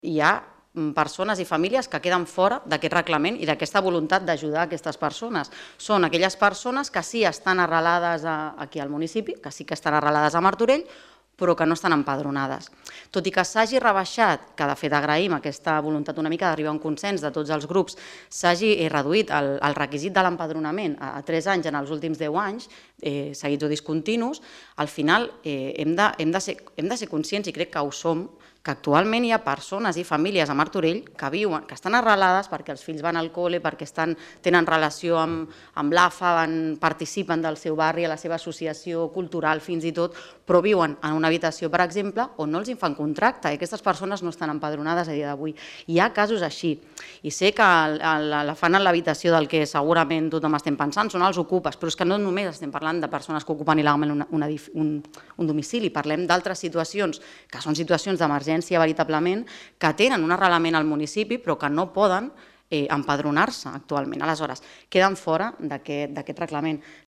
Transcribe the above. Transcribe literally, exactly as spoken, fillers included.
hi ha persones i famílies que queden fora d'aquest reglament i d'aquesta voluntat d'ajudar aquestes persones. Són aquelles persones que sí estan arrelades aquí al municipi, que sí que estan arrelades a Martorell, però que no estan empadronades. Tot i que s'hagi rebaixat, que de fet agraïm aquesta voluntat una mica d'arribar a un consens de tots els grups, s'hagi reduït el requisit de l'empadronament a tres anys en els últims deu anys, seguits o discontinus, al final hem de ser conscients, i crec que ho som, que actualment hi ha persones i famílies a Martorell que viuen, que estan arrelades perquè els fills van al col·le, perquè tenen relació amb l'A F A, participen del seu barri, a la seva associació cultural fins i tot, però viuen en una habitació, per exemple, on no els fan contracte i aquestes persones no estan empadronades a dia d'avui. Hi ha casos així i sé que la fan en l'habitació del que segurament tothom estem pensant, són els ocupes, però és que no només estem parlant de persones que ocupen il·legalment un domicili, parlem d'altres situacions que són situacions d'emergència veritablement, que tenen un arrelament al municipi però que no poden empadronar-se actualment. Aleshores, queden fora d'aquest reglament.